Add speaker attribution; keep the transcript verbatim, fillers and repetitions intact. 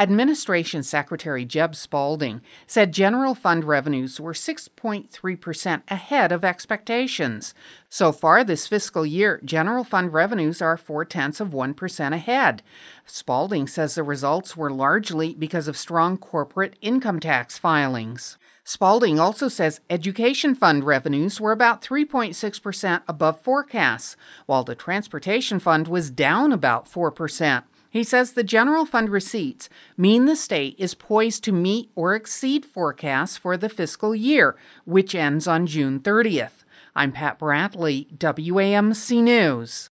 Speaker 1: Administration Secretary Jeb Spaulding said general fund revenues were six point three percent ahead of expectations. So far this fiscal year, general fund revenues are four-tenths of one percent ahead. Spaulding says the results were largely because of strong corporate income tax filings. Spaulding also says education fund revenues were about three point six percent above forecasts, while the transportation fund was down about four percent. He says the general fund receipts mean the state is poised to meet or exceed forecasts for the fiscal year, which ends on June thirtieth. I'm Pat Brantley, W A M C News.